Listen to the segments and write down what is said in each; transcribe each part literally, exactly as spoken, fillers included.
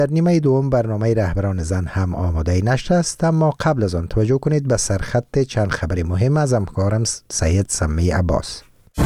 در نیمه دوم برنامه رهبران زن هم آماده نشر است، اما قبل از آن توجه کنید به سرخط چند خبر مهم از همکارم سید سمی عباس.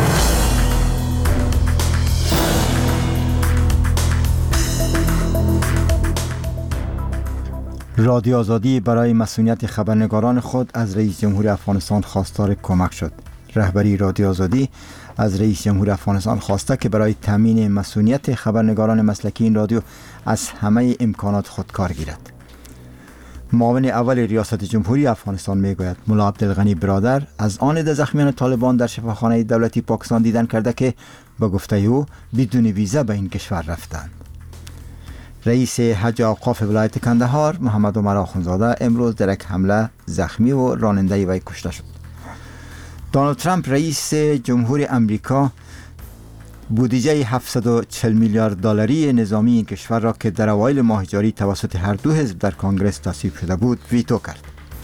رادیو آزادی برای مسئولیت خبرنگاران خود از رئیس جمهور افغانستان خواستار کمک شد. رهبری رادیو آزادی از رئیس جمهور افغانستان خواسته که برای تامین مسئولیت خبرنگاران مسلکی این رادیو از همه امکانات خود کار گیرد. معاون اول ریاست جمهوری افغانستان میگوید ملا عبدالغنی برادر از آن عده زخمیان طالبان در شفاخانه دولتی پاکستان دیدن کرده که به گفته او بدون ویزا به این کشور رفتند. رئیس حج اوقاف ولایت کندهار محمد عمر آخوندزاده امروز در یک حمله زخمی و راننده وی کشته شد. دونالد ترامپ رئیس جمهور امریکا بودجه هفتصد و چهل میلیارد دلاری نظامی این کشور را که در اوایل ماه جاری توسط هر دو حزب در کنگره تصویب شده بود ویتو کرد.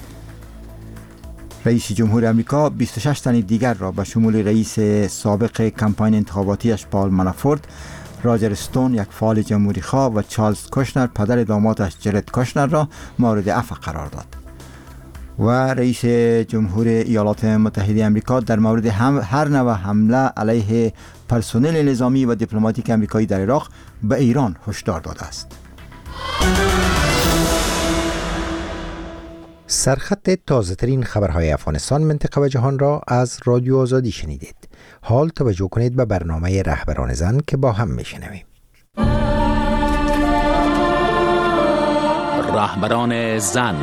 رئیس جمهور امریکا بیست و شش تن دیگر را به شمول رئیس سابق کمپاین انتخاباتیش پال منافورت، راجر استون یک فعال جمهوری خواه و چارلز کوشنر پدر دامادش جرد کوشنر را مورد عفو قرار داد. و رئیس جمهور ایالات متحده امریکا در مورد هم هر نوع حمله علیه پرسنل نظامی و دیپلماتیک امریکایی در عراق به ایران هشدار داده است. سرخط تازه ترین خبرهای افغانستان، منطقه و جهان را از رادیو آزادی شنیدید. حال توجه کنید به برنامه رهبران زن که با هم میشنویم. رهبران زن.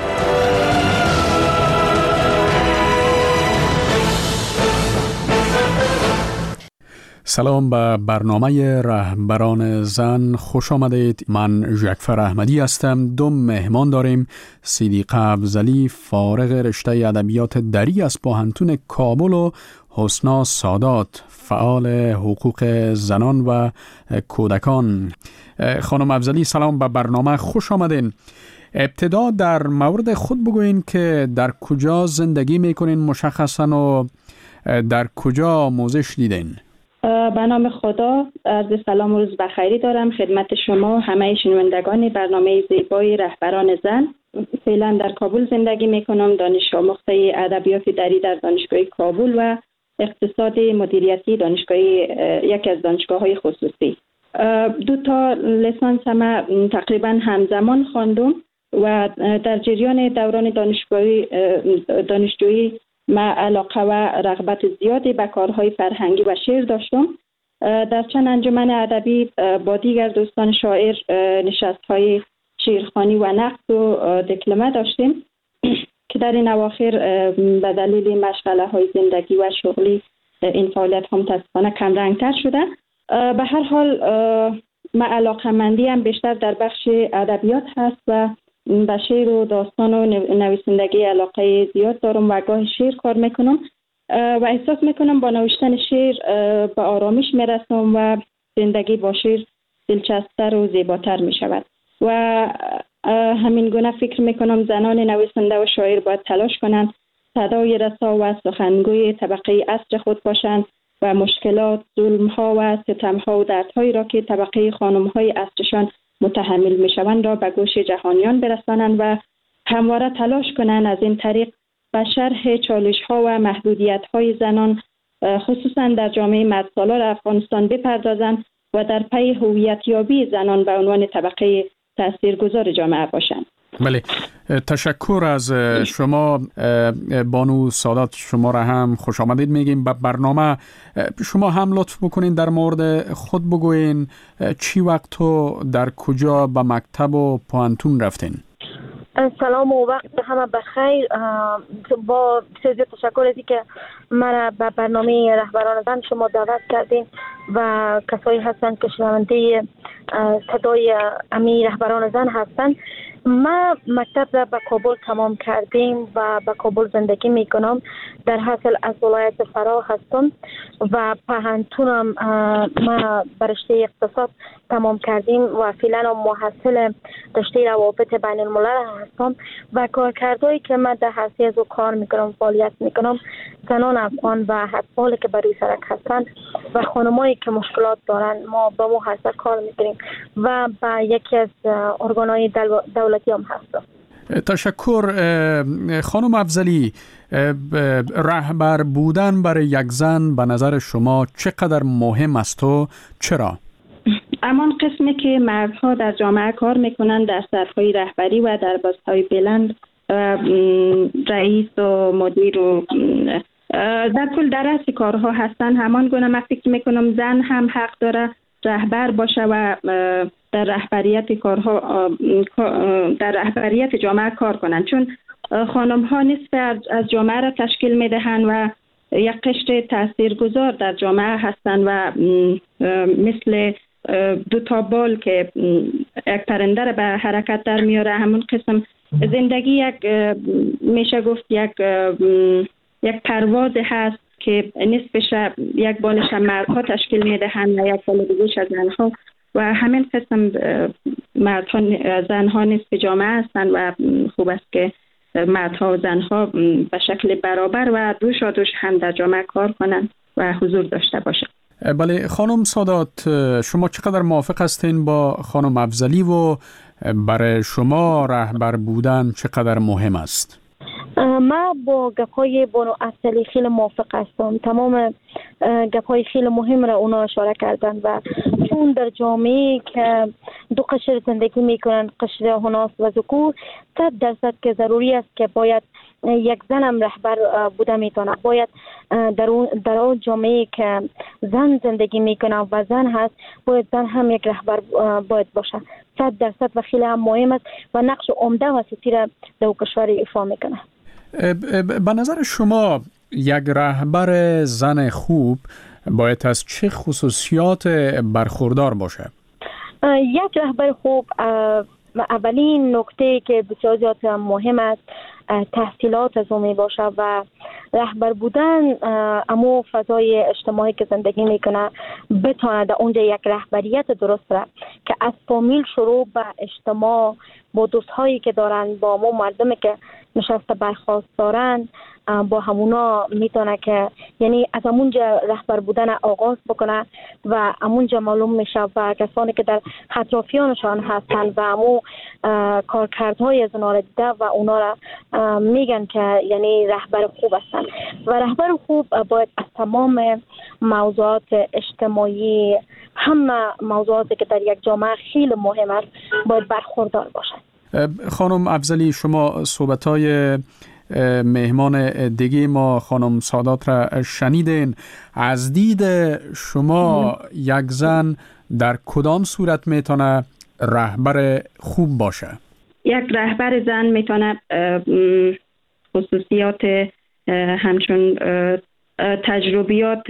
سلام به برنامه رهبران زن، خوش آمدید. من ژکفر احمدی هستم. دو مهمان داریم. صدیقه افضلی فارغ رشته ادبیات دری از پوهنتون کابل و حسنا سادات فعال حقوق زنان و کودکان. خانم افضلی سلام به برنامه، خوش آمدین. ابتدا در مورد خود بگوین که در کجا زندگی میکنین مشخصا و در کجا آموزش دیدین؟ به نام خدا، عرض سلام و روز بخیری دارم خدمت شما همه شنوندگان برنامه زیبای رهبران زن. فعلا در کابل زندگی میکنم، دانش آموخته ادبیات دری در دانشگاه کابل و اقتصاد مدیریتی دانشگاه یکی از دانشگاه‌های خصوصی. دو تا لیسانس هم تقریبا همزمان خواندم و در جریان دوران دانشگاهی دانشجویی ما علاقه و رغبت زیادی به کارهای فرهنگی و شعر داشتم. در چند انجمن ادبی با دیگر دوستان شاعر نشست‌های شعرخوانی و نقد و دکلمه داشتیم که در این اواخر به دلیل مشغله‌های زندگی و شغلی این فعالیت هم متأسفانه کم رنگ‌تر شده. به هر حال من علاقه‌مندی هم بیشتر در بخش ادبیات هست و به شعر و داستان و نویسندگی علاقه زیاد دارم و گاه شعر کار میکنم و احساس میکنم با نوشتن شعر به آرامش میرسم و زندگی با شعر دلچسب‌تر و زیباتر میشود و همین گونه فکر میکنم زنان نویسنده و شاعر باید تلاش کنند صدای رسا و سخنگوی طبقه عصر خود باشند و مشکلات، ظلم‌ها و ستم‌ها و دردهایی را که طبقه خانم‌های عصرشان متحمل میشوند را به گوش جهانیان برسانند و همواره تلاش کنند از این طریق به شرح چالش‌ها و محدودیت‌های زنان خصوصا در جامعه مردسالار افغانستان بپردازند و در پی هویت‌یابی زنان به عنوان طبقه تاثیرگذار جامعه باشند. بله، تشکر از شما بانو سادات. شما را هم خوش آمدید میگیم به برنامه. شما هم لطف بکنین در مورد خود بگوین چی وقت تو در کجا به مکتب و پوهنتون رفتین؟ سلام و وقت همه بخیر. با بسیار تشکر از اینکه مرا به برنامه رهبران زن شما دعوت کردین و کسایی هستند که شنونده صدای امی رهبران زن هستند. ما مکتب را به کابل تمام کردیم و به کابل زندگی می کنم. در حاصل از ولایت فرا هستم و پوهنتونم ما برشته اقتصاد تمام کردیم و فعلا محصل تشکیل روابط بین الملل هستم و کارکردهایی که من در حوزه از کار میکنم فعالیت میکنم زنان افغان و اطفالی که بروی سرک هستند و خانمایی که مشکلات دارن ما با مو حوزه کار میکنیم و با یکی از ارگانهای دولتی هم هستم. تشکر خانم افضلی. رهبر بودن برای یک زن به نظر شما چقدر مهم است و چرا؟ امان قسمی که مردها در جامعه کار میکنن در سطح‌های رهبری و در پست‌های بلند رئیس و مدیر و در کل در رأس کارها هستن، همان گونه من فکر میکنم زن هم حق داره رهبر باشه و در رهبریت کارها در رهبریت جامعه کار کنند، چون خانم ها نصف از جامعه را تشکیل میدهند و یک قشر تاثیرگذار در جامعه هستند و مثل دو تا بال که یک پرنده را به حرکت در میاره، همون قسم زندگی یک میشه گفت یک یک پرواز هست که نصفش یک بالش مردها تشکیل میدهند و یک بال دیگه‌اش از زنها و همین قسم مردها زنها نصف جامعه هستند و خوب است که مردها و زنها به شکل برابر و دوش و دوش هم در جامعه کار کنند و حضور داشته باشند. بله خانم سادات، شما چقدر موافق هستین با خانم افضلی و برای شما رهبر بودن چقدر مهم است؟ ما با گپ‌های بانو افضلی خیلی موافق هستم. تمام گپ‌های خیلی مهم را اونا اشاره کردن و چون در جامعه که دو قشر زندگی میکنن، قشر هناس و ذکور، صد درصد که ضروری است که باید یک زن هم رهبر بوده میتونه. باید در اون در اون جامعه که زن زندگی میکنه و زن هست باید زن هم یک رهبر باید باشه. صد درصد و خیلی هم مهم است و نقش عمده و اساسی را در کشور ایفا میکنه. به نظر شما یک رهبر زن خوب باید از چه خصوصیات برخوردار باشه؟ یک رهبر خوب اولین نکته که بسیار زیاد مهم است تحصیلات از اون می باشه و رهبر بودن امو فضای اجتماعی که زندگی میکنه بتونه در اونجا یک رهبریت درست را که از فامیل شروع به اجتماع با دوستهایی که دارن با امو مردمی که نشسته برخواست دارن با همونا میتونه که یعنی از همونجا رهبر بودن آغاز بکنه و همونجا معلوم میشه و کسانی که در اطرافیانشان هستن و همون کارکردهای از اونا را دیده و اونا را میگن که یعنی رهبر خوب هستن و رهبر خوب باید از تمام موضوعات اجتماعی همه موضوعاتی که در یک جامعه خیلی مهم است باید برخوردار باشد. خانم افضلی، شما صحبت‌های مهمان دیگه ما خانم سادات را شنیدین. از دید شما یک زن در کدام صورت میتونه رهبر خوب باشه؟ یک رهبر زن میتونه خصوصیات همچون تجربیات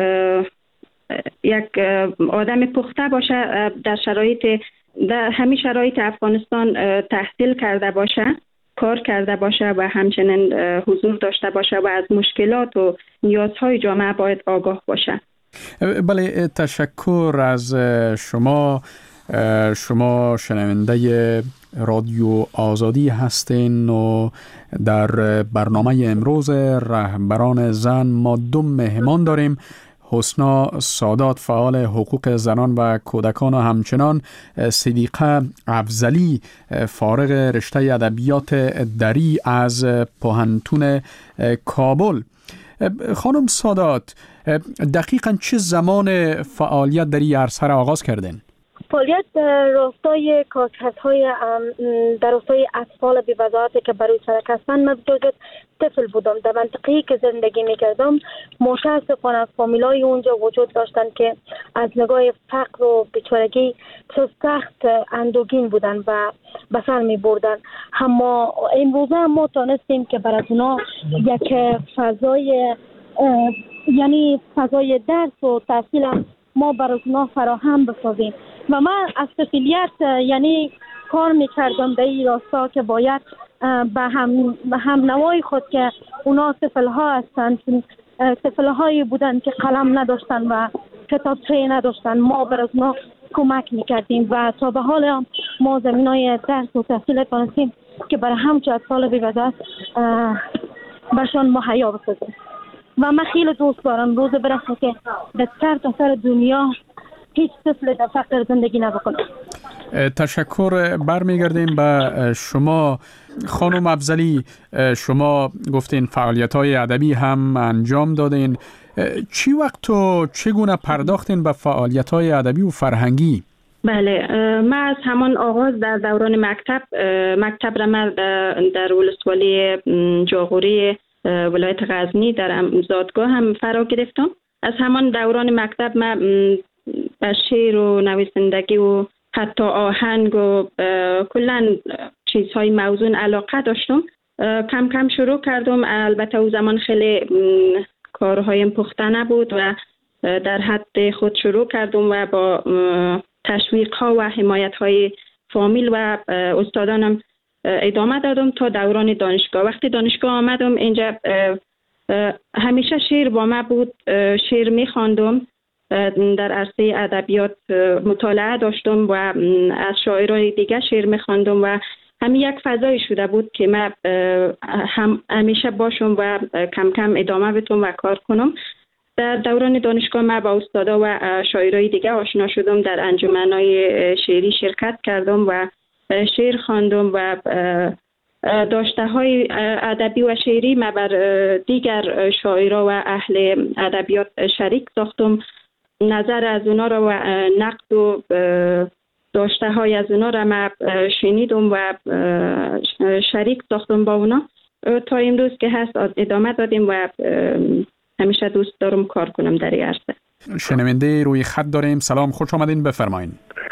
یک آدم پخته باشه، در شرایط در همین شرایط افغانستان تحصیل کرده باشه، کار کرده باشه و همچنین حضور داشته باشه و از مشکلات و نیازهای جامعه باید آگاه باشه. بله تشکر از شما. شما شنونده رادیو آزادی هستین و در برنامه امروز رهبران زن ما دو مهمان داریم. حسنا سادات، فعال حقوق زنان و کودکان و همچنان صدیقه افضلی، فارغ رشته ادبیات دری از پوهنتون کابل. خانم سادات، دقیقاً چه زمان فعالیت در این عرصه را آغاز کردین؟ فعالیت در راستای کارکردهای در راستای اطفال بی وضاحتی که بروی سرک هستند. من بجز طفل بودم در منطقه‌ای که زندگی می‌کردم، متأسفانه فامیلای اونجا وجود داشتند که از نگاه فقر و بیچارگی سخت اندوهگین بودند و به سر می‌بردند. اما امروزه ما تونستیم که برای اونا یک فضای یعنی فضای درس و تحصیل ما برای اونا فراهم بسازیم و من از طفلیت یعنی کار میکردم در این راستا که باید به هم, هم نوای خود که اونا طفلها هستند، طفلهایی بودن که قلم نداشتن و کتابچه نداشتن، ما برای اونا کمک میکردیم و تا به حال ما زمین های درس و تحصیل دانستیم که برای همچه اطفال بی‌وزر برشان مهیا بسازیم. و من خیلی دوست دارم روز برسه که در سر تا سر دنیا هیچ طفل در فقر زندگی نبکنه. تشکر. برمیگردیم به شما خانم افضلی. شما گفتین فعالیت‌های ادبی هم انجام دادین. چی وقت و چگونه پرداختین به فعالیت‌های ادبی و فرهنگی؟ بله، من از همان آغاز در دوران مکتب مکتب را من در ولسوالی جاغوری ولایت غزنی در زادگاه هم فرا گرفتم. از همان دوران مکتب من به شعر و نویسندگی و حتی آهنگ و کلا چیزهای موزون علاقه داشتم. کم کم شروع کردم. البته او زمان خیلی کارهایم پخته نبود و در حد خود شروع کردم و با تشویق ها و حمایت های فامیل و استادانم ادامه دادم تا دوران دانشگاه. وقتی دانشگاه آمدم اینجا همیشه شعر با من بود. شعر می خواندم، در عرصه ادبیات مطالعه داشتم و از شاعرای دیگه شعر می خواندم و همین یک فضایی شده بود که من هم همیشه باشم و کم کم ادامه بدم و کار کنم. در دوران دانشگاه من با استادا و شاعرای دیگه آشنا شدم. در انجمن‌های شعری شرکت کردم و شعر خواندم و داشته های ادبی و شعری من بر دیگر شاعرها و اهل ادبیات شریک ساختم. نظر از اونا را و نقد و داشته های از اونا را من شنیدم و شریک ساختم با اونا تا امروز که هست ادامه دادیم و همیشه دوست دارم کار کنم در این عرصه. شنونده روی خط داریم. سلام، خوش آمدین، بفرمایین.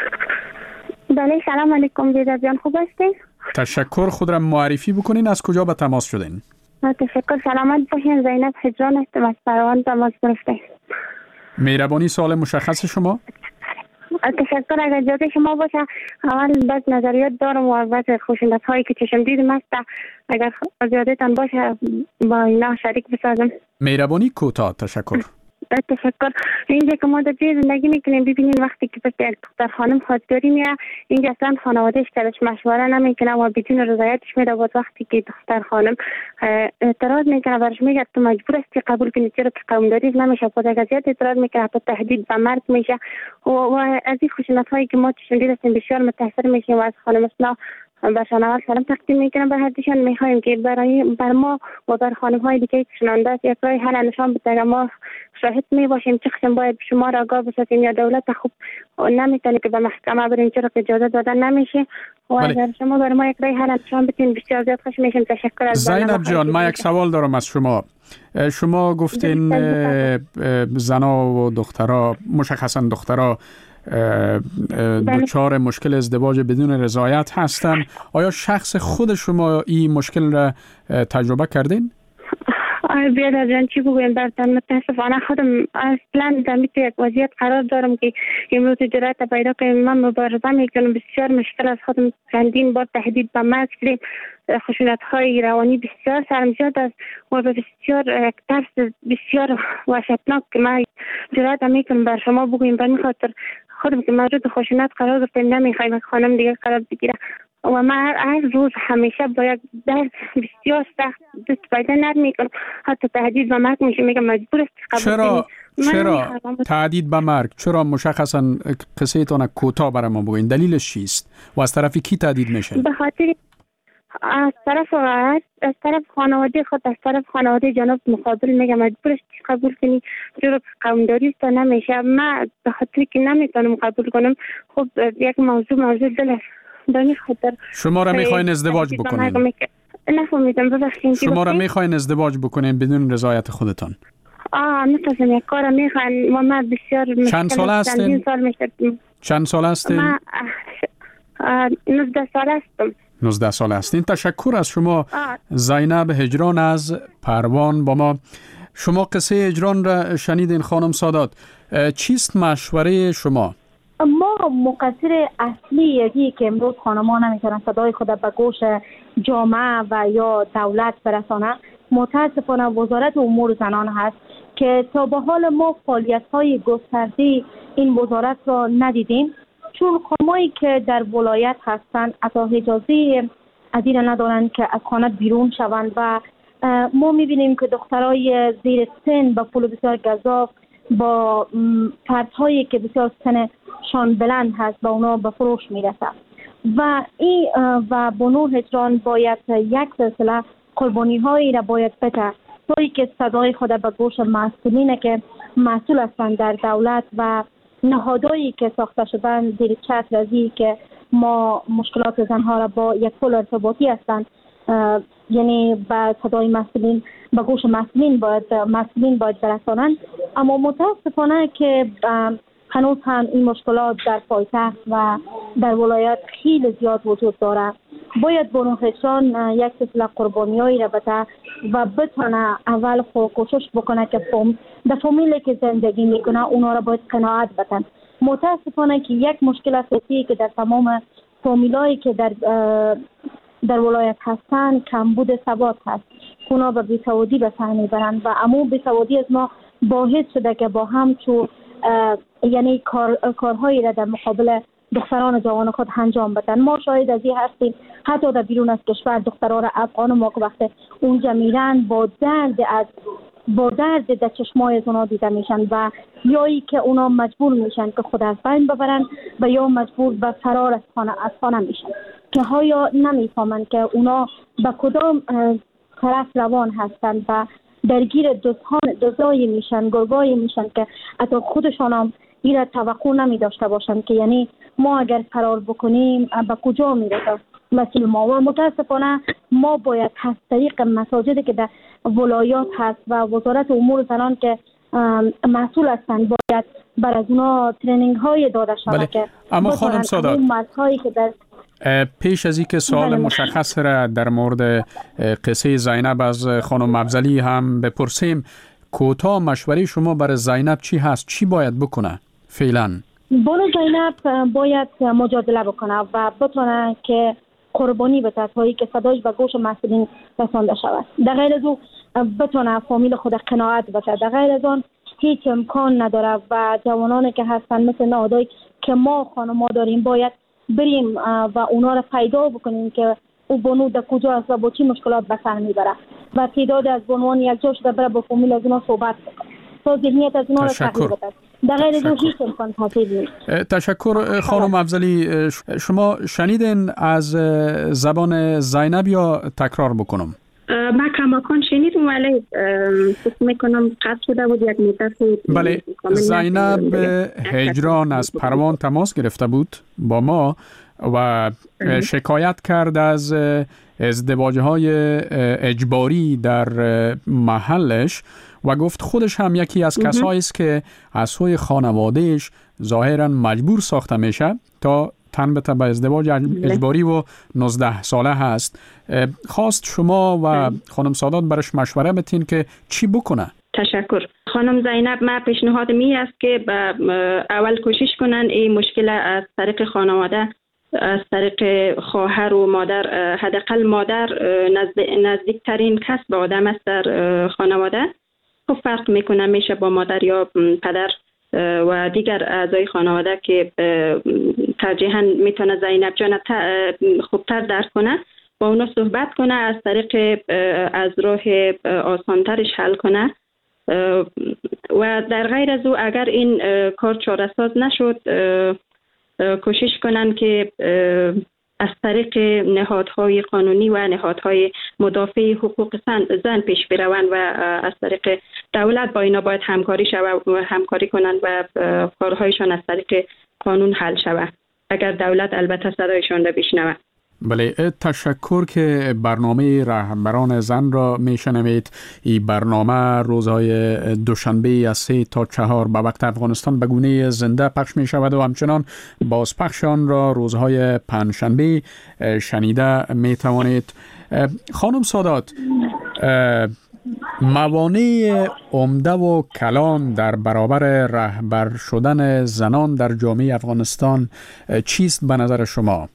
بله، سلام علیکم بیدر جان، خوب هستین؟ تشکر. خود را معرفی بکنین، از کجا به تماس شدین؟ تشکر، سلامت باشین. زینب هجران هستم، از پروان تماس گرفتیم. مهربانی سوال مشخص شما؟ تشکر. اگر اجازه شما باشه اول بعض نظریات دارم و بعض خوشندت هایی که چشم دیدم است، اگر اجازهتان باشه با اینا شریک بسازم. مهربانی کوتاه. تشکر. تشکر. اینجا که ما در جای زندگی میکنیم ببینین وقتی که پس یک دختر خانم خواستگاری میره، اینجا اصلا خانوادهش درش مشوره نمیکنه و بدون رضایتش میره. بود وقتی که دختر خانم اعتراض میکنه برش میگه تو مجبور هستی قبول کنی، چرا که قومداری نمیشه. بود اگر زیاد اعتراض میکنه حتی تهدید به مرگ میشه. و, و از این خوشنط هایی که ما چشم هستیم بسیار متاثر میشیم و از خانم اسنا برشان اول سلام تقدیم میکنم. به هردیشان میخوایم که برای بر ما و بر خانم های دیگه که شنونده است یک راه حل نشان بده. ما شاهد می باشیم چه قسم باید شما را آگاه بسازیم یا دولت خوب نمیتونه که به محکمه بریم، چرا که اجازه دادن نمیشه. و اگر شما بر ما یک راه حل نشان بدین بسیار زیاد خوش میشیم. تشکر. از زینب جان، ما یک سوال دارم از شما. شما گفتین زنا و دخترها، مشخصا دخترها دچار مشکل ازدواج بدون رضایت هستن. آیا شخص خود شما این مشکل را تجربه کردین؟ آره بیادر جان، چی بگویم براتون؟ متاسفانه خودم اصلا در یک وضعیت قرار دارم که امروز جرأت پیدا کنم. من مبارزه میکنم، بسیار مشکل از خودم چندین بار تهدید به مرگ کردیم. خشونت های روانی بسیار سرم زیاد است و بسیار ترس بسیار وحشتناک که من جرأت میکنم بر شما بگویم. به این خاطر خودم که موجود خشونت قرار گرفتم نمیخوایم خانم دیگه قرار بگیره و من هر روز همیشه با یک درد بسیار سخت دست پیدا نمیکنم. حتی تهدید به مرگ میشه، میگم مجبور است قبول چرا چرا تهدید به مرگ؟ چرا مشخصا قصه تان کوتاه برای ما بگوین، دلیلش چیست و از طرف کی تهدید میشه؟ به خاطر از طرف از طرف خانواده خود، از طرف خانواده جناب مقابل میگم مجبور است قبول کنی، چرا قومداری است نمیشه. من به خاطر که نمیتونم قبول کنم. خب یک موضوع موضوع دل است. شما را میخواین ازدواج بکنین؟ نفهمیدم، ببخشید. شما را میخواین ازدواج بکنین بدون رضایت خودتان؟ آه میتونم یک کار میخواین و من بسیار چند سال هستین؟ چند سال هستین؟ من نوزده سال هستم. نوزده سال هستین. تشکر از شما زینب هجران از پروان با ما. شما قصه هجران را شنیدین خانم سادات. چیست مشوره شما؟ ما مقصر اصلی یکی که امروز خانم‌ها نمی‌تونن صدای خود به گوش جامعه و یا دولت برسانه متاسفانه وزارت امور زنان هست که تا به حال ما فعالیت‌های گسترده این وزارت را ندیدیم. چون خانمایی که در ولایت هستند حتی اجازه از این ندارند که از خانه بیرون شوند و ما میبینیم که دخترای زیر سن با پول بسیار گزاف با پرتهایی که بسیار سنشان بلند هست با اونا به فروش میرسه و این و بانو هجران باید یک سلسله قربانی هایی را باید بده طوری که صدای خود به گوش مسئولین که مسئول هستند در دولت و نهادهایی که ساخته شدن زیر چتر رضی که ما مشکلات زنها را با یک پل ارتباطی هستند، یعنی با صدای مسئولین به گوش مسئولین باید مسئولین باید برسانند. اما متاسفانه که هنوز هم این مشکلات در پایتخت و در ولایت خیلی زیاد وجود داره. باید بانو هجران یک سلسله قربانیایی را بده و بتونه اول خود کوشش بکنه که فهم در فامیلی که زندگی میکنه اونا را باید قناعت بدن. متاسفانه که یک مشکل اساسی که در تمام فامیلایی که در در ولایت هستن کمبود ثبات هست. اونا به بیسوادی به سر میبرند و امو بیسوادی از ما باعث شده که با هم چو یعنی کار، کارهایی را در مقابل دختران جوان خود انجام بدن. ما شاهد از این هستیم حتی در بیرون از کشور دختران افغان ما که وقت اونجا میرن با درد از با درد در چشمای از اونا دیده میشن و یایی که اونا مجبور میشن که خود از بین ببرن و یا مجبور به فرار از خانه از خانه میشن که ها نمیفهمن که اونا به کدام طرف روان هستن و درگیر دزدایی میشن، گرگایی میشن که حتی خودشان هم این را توقع نمی داشته باشن که یعنی ما اگر فرار بکنیم به کجا میرسه مسئول ما. و متاسفانه ما باید از طریق مساجدی که در ولایات هست و وزارت امور زنان که مسئول هستند باید بر از اونا ترینینگ های داده شود. بله. که اما خانم سادات که در پیش از اینکه سوال بله. مشخص را در مورد قصه زینب از خانم افضلی هم بپرسیم، کوتاه مشوره شما برای زینب چی هست؟ چی باید بکنه فعلا؟ بانو زینب باید مجادله بکنه و بتونه که قربانی بده تا که صدایش به گوش مسئولین رسانده شود. در غیر از او بتونه فامیل خود قناعت بده. در غیر از آن هیچ امکان نداره و جوانانی که هستن مثل نهادهایی که ما خانم‌ها داریم باید بریم و اونا را پیدا بکنیم که او بانو در کجا است و با چی مشکلات به سر میبره و تعداد از بانوان یک جا شده بره با فامیل از اونا صحبت بکنه تا ذهنیت از اونا را تغییر بده. در غیر از او هیچ امکان پذیر نیست. تشکر خانم افضلی. شما شنیدین از زبان زینب یا تکرار بکنم؟ من کماکان شنیدم ولی فکر میکنم قطع شده بود یک مدت. بله. زینب هجران از پروان تماس گرفته بود با ما و شکایت کرد از ازدواج‌های اجباری در محلش و گفت خودش هم یکی از کسایی است که از سوی خانوادهش ظاهراً مجبور ساخته میشه تا تن به به ازدواج اجباری و نوزده ساله هست. خواست شما و خانم سادات برش مشوره بتین که چی بکنه. تشکر. خانم زینب، ما پیشنهاد می است که اول کوشش کنن این مشکل از طریق خانواده، از طریق خواهر و مادر، حداقل مادر نزدیکترین کس به آدم است در خانواده. خب فرق میکنه میشه با مادر یا پدر و دیگر اعضای خانواده که ترجیحاً میتونه زینب جان خوبتر درک کنه، با اونا صحبت کنه، از طریق از راه آسانترش حل کنه و در غیر از او اگر این کار چاره ساز نشد کوشش کنن که از طریق نهادهای قانونی و نهادهای مدافع حقوق زن پیش بروند و از طریق دولت با اینا باید همکاری شود و همکاری کنند و کارهایشان از طریق قانون حل شود، اگر دولت البته صدایشان را بشنود. بله، تشکر که برنامه رهبران زن را میشنوید. این برنامه روزهای دوشنبه از سه تا چهار به وقت افغانستان به گونه زنده پخش می شود و همچنان بازپخشان را روزهای پنجشنبه شنیده می توانید. خانم سادات، موانع عمده و کلان در برابر رهبر شدن زنان در جامعه افغانستان چیست به نظر شما؟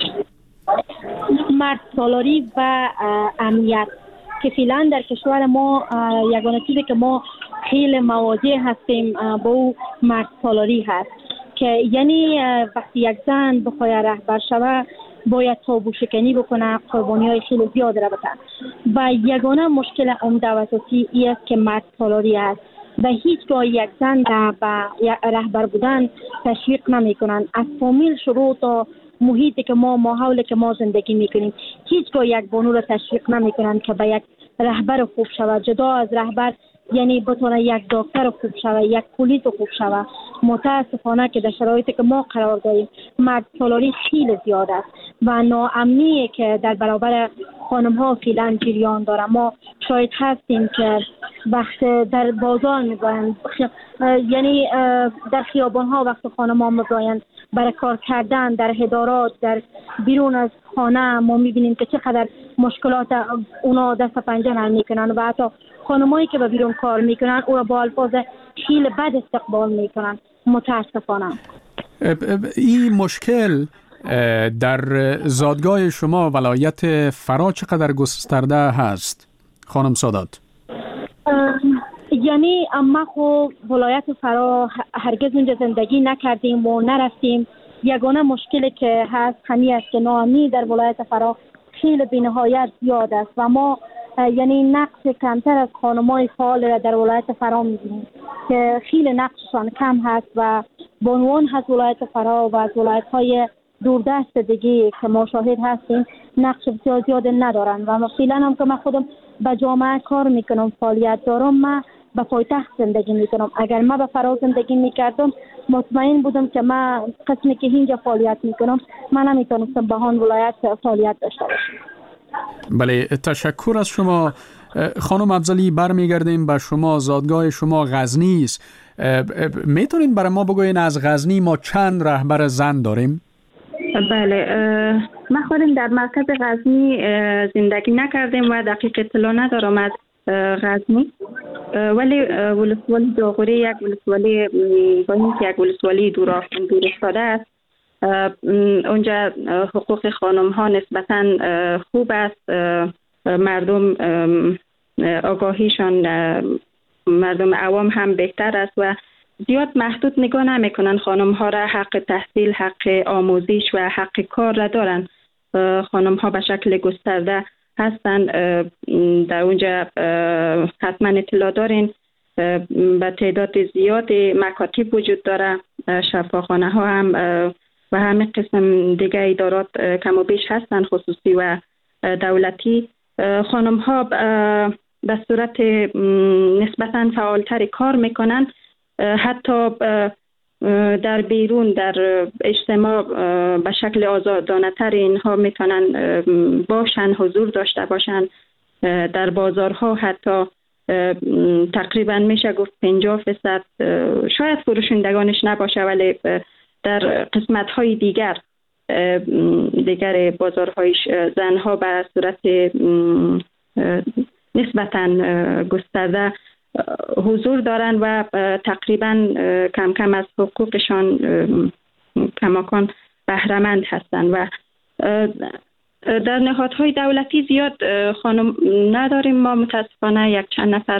مرد سالاری و امنیت که فعلا در کشور ما یگانه چیزی که ما خیلی مواجه هستیم با او مرد سالاری هست که یعنی وقتی یک زن بخواد رهبر شود باید تابو شکنی بکنه، قربانی های خیلی زیاد را بده و یگانه مشکل عمده و اساسی این است که مرد سالاری است و هیچگاه یک زن به رهبر بودن تشویق نمی کنند. از فامیل شروع تا محیطی که ما ماحولی که ما زندگی میکنیم هیچگاه یک بانو را تشویق نمی کنند که به یک رهبر خوب شود. جدا از رهبر یعنی بتونه یک دکتر خوب شود، یک پلیس خوب شود. متاسفانه که در شرایطی که ما قرار داریم مرد سالاری خیلی زیاد است و ناامنی که در برابر خانم ها فعلا جریان داره. ما شاید هستیم که وقت در بازار میگویند یعنی در خیابان ها وقت خانم ها میگویند برای کار کردن در ادارات در بیرون از خانه ما میبینیم که چقدر مشکلات اونا دست پنجه حل میکنن و حتی خانمایی که به بیرون کار میکنن او را با الفاظ خیلی بد استقبال میکنن. متاسفانه این مشکل در زادگاه شما ولایت فرا چقدر گسترده هست خانم سادات؟ یعنی اما خب ولایت فرا هرگز اونجا زندگی نکردیم و نرفتیم. یگانه مشکلی که هست همین است که ناامنی در ولایت فرا خیلی بی‌نهایت زیاد است و ما یعنی نقش کمتر از خانم‌های فعال را در ولایت فرا می‌بینیم که خیلی نقششان کم هست و به عنوان از ولایت فرا و از ولایت‌های دوردست دیگه که ما شاهد هستیم نقش بسیار زیاد ندارن و فعلا هم که من خودم به جامعه کار میکنم فعالیت دارم. من به پایتخت زندگی میکنم. اگر من به فرا زندگی میکردم مطمئن بودم که من قسمی که اینجا فعالیت میکنم من نمیتونستم به آن ولایت فعالیت داشته باشم. بله، تشکر از شما خانم افضلی. برمیگردیم به شما. زادگاه شما غزنی است. میتونین برای ما بگوین از غزنی ما چند رهبر زن داریم؟ بله، من خودم در مرکز غزنی زندگی نکردیم و دقیق اطلاع ندارم از غزنی، ولی ولسوالی داغوری یک ولسوالی با اینکه یک ولسوالی دور افتاده است، اونجا حقوق خانم ها نسبتا خوب است. مردم آگاهیشان مردم عوام هم بهتر است و زیاد محدود نگاه نمیکنن خانم ها را. حق تحصیل، حق آموزش و حق کار را دارن. خانم ها به شکل گسترده هستند. در اونجا حتما اطلاع دارین به تعداد زیاد مکاتب وجود داره. شفاخانه ها هم و همه قسم دیگه ادارات کم و بیش هستند، خصوصی و دولتی. خانم ها به صورت نسبتا فعالتر کار میکنن. حتی در بیرون در اجتماع به شکل آزادانه تر اینها میتونن باشن، حضور داشته باشن. در بازارها حتی تقریبا میشه گفت پنجاه درصد، شاید فروشندگانش نباشه ولی در قسمت های دیگر دیگر بازارهایش زنها به صورت نسبتا گسترده حضور دارن و تقریبا کم کم از حقوقشان کماکان بهره‌مند هستند. و در نهادهای دولتی زیاد خانم نداریم ما متاسفانه. یک چند نفر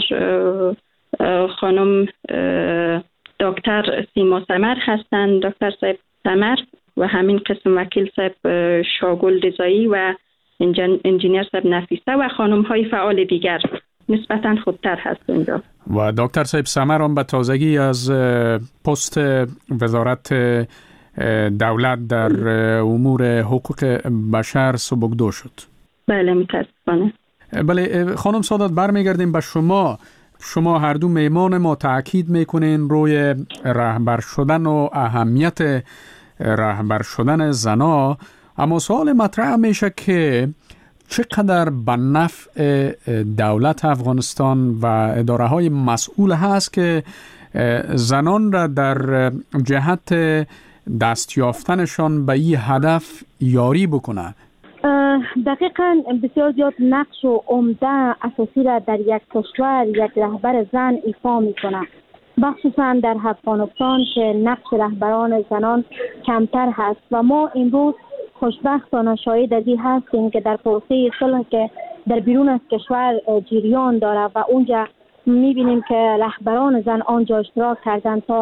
خانم دکتر سیما سمر هستند، دکتر صاحب سمر و همین قسم وکیل صاحب شاگل رضایی و انجینیر صاحب نفیسه و خانم های فعال دیگر نسبتاً خوبتر هست اینجا. و دکتر صاحب سمر هم به تازگی از پست وزارت دولت در امور حقوق بشر سبکدو شد. بله متاسفانه. بله خانم سادات، برمیگردیم به شما. شما هر دو میمان ما تاکید میکنین روی رهبر شدن و اهمیت رهبر شدن زنا، اما سوال مطرح میشه که چقدر به نفع دولت افغانستان و اداره های مسئول هست که زنان را در جهت دست یافتنشان به این هدف یاری بکنه؟ دقیقاً بسیار زیاد نقش و عمده اساسی را در یک کشور یک رهبر زن ایفا میکنه، مخصوصاً در افغانستان که نقش رهبران زنان کمتر هست و ما امروز خوشبختانه شاهد از این هستیم که در پروسه صلح که در بیرون از کشور جریان داره و اونجا میبینیم که رهبران زن آنجا اشتراک کردن تا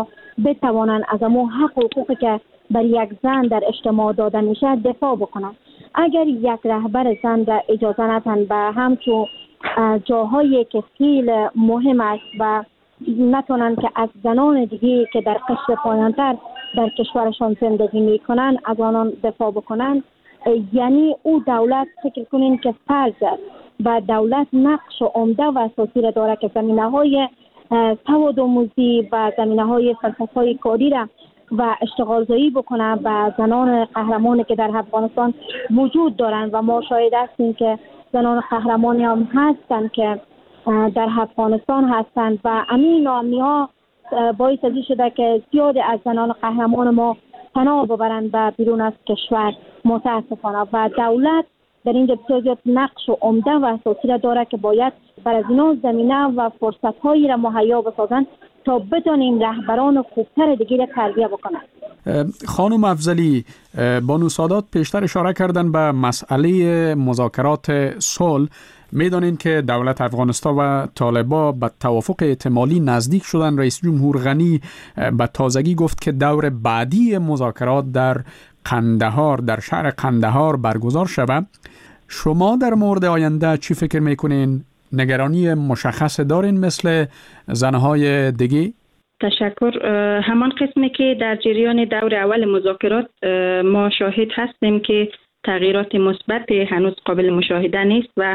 بتوانند از امو حق و حقوقی که بر یک زن در اجتماع داده میشه دفاع بکنند. اگر یک رهبر زن را اجازه ندن به همچون جاهایی که خیلی مهم است و نتونن که از زنان دیگه که در قشر پایانتر در کشورشان زندگی میکنن از آنان دفاع بکنن، یعنی او دولت فکر کنین که فرض و دولت نقش عمده و اساسی را داره که زمینه های تودوموزی و زمینه های فلسفه های کاری را و اشتغال زایی بکنه و زنان قهرمانی که در افغانستان وجود دارند و ما شاهد هستیم که زنان قهرمانی هم هستند که در افغانستان هستند و امین ناامنی ها باعث ازی شده که زیاد از زنان قهرمان ما پناه ببرند و بیرون از کشور متاسفانه و دولت در اینجا بسیار زیاد نقش و عمده و اساسی را داره که باید بر از اینا زمینه و فرصت هایی را مهیا بسازند تا بتونیم رهبران خوبتر دیگه را تربیه بکنند. خانم افضلی، بانو سادات پیشتر اشاره کردن به مسئله مذاکرات صلح. میدانین که دولت افغانستان و طالبان به توافق احتمالی نزدیک شدن. رئیس جمهور غنی به تازگی گفت که دور بعدی مذاکرات در قندهار، در شهر قندهار برگزار شود. شما در مورد آینده چی فکر میکنین؟ نگرانی مشخص دارین مثل زنهای دیگه؟ تشکر. همان قسمی که در جریان دور اول مذاکرات ما شاهد هستیم که تغییرات مثبت هنوز قابل مشاهده نیست و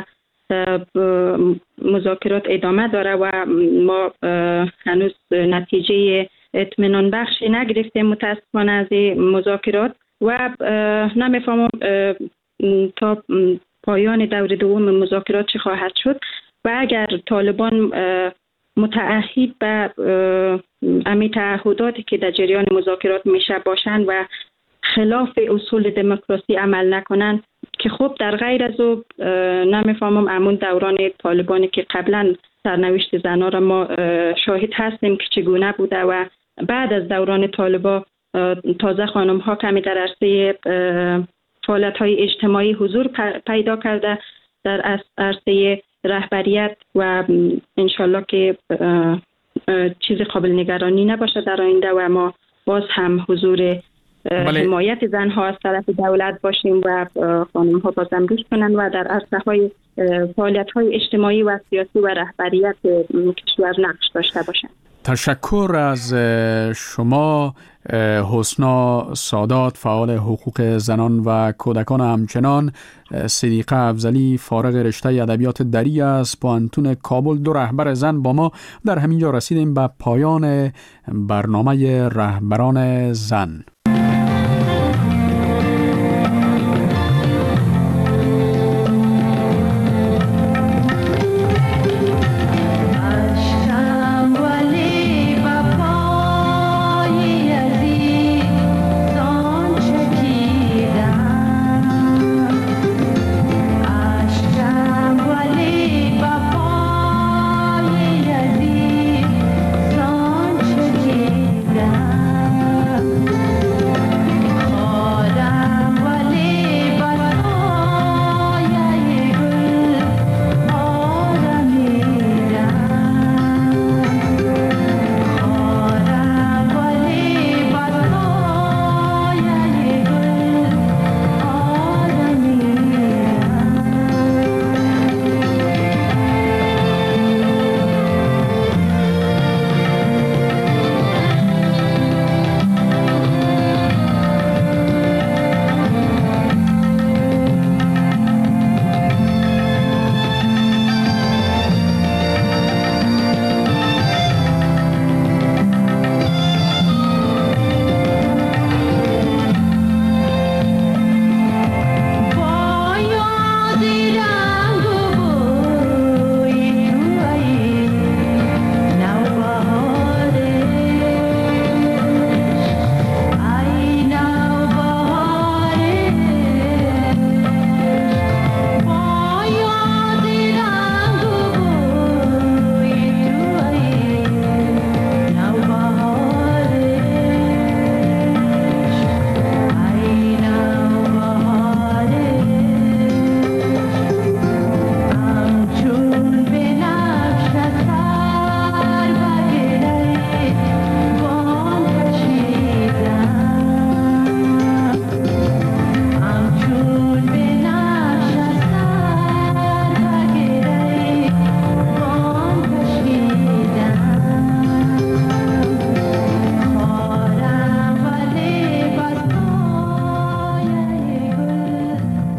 مذاکرات ادامه داره و ما هنوز نتیجه اطمینان بخشی نگرفتیم متاسفانه از مذاکرات و نمیفهمم تا پایان دور دوم مذاکرات چه خواهد شد و اگر طالبان متعهد به امی تعهداتی که در جریان مذاکرات میشه باشند و خلاف اصول دموکراسی عمل نکنند که خب در غیر از او نمیفهمم امون دوران طالبانی که قبلا سرنوشت زنها را ما شاهد هستیم که چگونه بوده و بعد از دوران طالبان تازه خانم ها کمی در عرصه فعالیت های اجتماعی حضور پیدا کرده در عرصه رهبریت و انشالله که چیز قابل نگرانی نباشه در آینده و ما باز هم حضور بله. حمایت زنها از طرف دولت باشیم و خانم ها بازم روش کنند و در عرصه های فعالیت های اجتماعی و سیاسی و رهبریت کشور نقش داشته باشند. تشکر از شما حسنا سادات، فعال حقوق زنان و کودکان. همچنان صدیقه افضلی، فارغ رشته ادبیات دری از پوهنتون کابل، دو رهبر زن با ما. در همینجا رسیدیم به پایان برنامه رهبران زن.